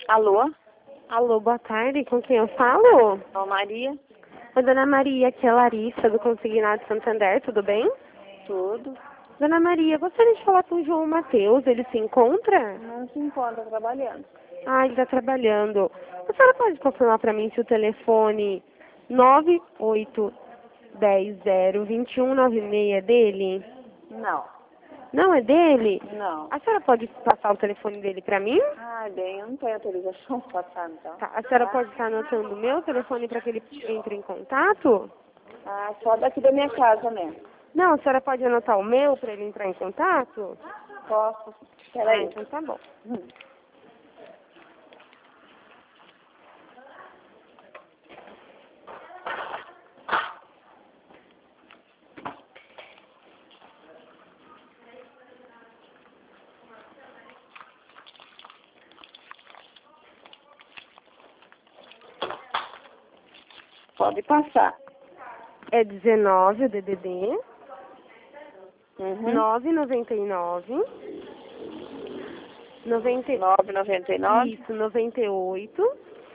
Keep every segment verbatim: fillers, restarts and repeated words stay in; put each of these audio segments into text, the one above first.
Alô? Alô, boa tarde, com quem eu falo? Ó, Maria? Oi, Dona Maria, aqui é a Larissa, do Consignado Santander, tudo bem? Tudo. Dona Maria, gostaria de falar com o João Matheus, ele se encontra? Não se encontra trabalhando. Ah, ele está trabalhando. A senhora pode confirmar para mim se o telefone nove oito um zero, dois um nove seis é dele? Não. Não é dele? Não. A senhora pode passar o telefone dele para mim? Ah, bem, eu não tenho autorização para passar, então. Tá, a senhora Tá? pode estar anotando o meu telefone para que ele entre em contato? Ah, só daqui da minha casa mesmo. Não, a senhora pode anotar o meu para ele entrar em contato? Posso? Ah, Peraí. então tá bom. Hum. Pode passar. É dezenove o D D D, Uhum. nove noventa e nove, noventa, nove noventa e nove. isso, noventa e oito,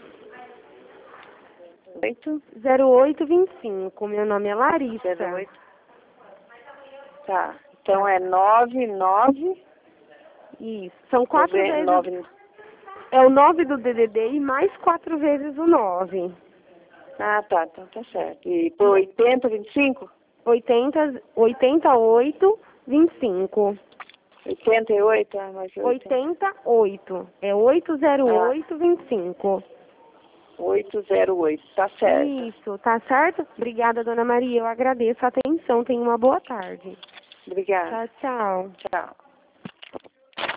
oito. zero oito vinte e cinco. Meu nome é Larissa. zero oito. Tá. Então é nove nove. Isso, são quatro nove, vezes, nove. é o nove do D D D e mais quatro vezes o nove. Ah, tá. Então tá certo. E por oitenta, vinte e cinco? oitenta, oitenta e oito, vinte e cinco. oitenta e oito? Ah, mais oitenta. oitenta e oito. É oito zero oito, vinte e cinco. oito zero oito, tá certo. Isso, tá certo? Obrigada, Dona Maria. Eu agradeço a atenção. Tenha uma boa tarde. Obrigada. Tchau, tchau. Tchau.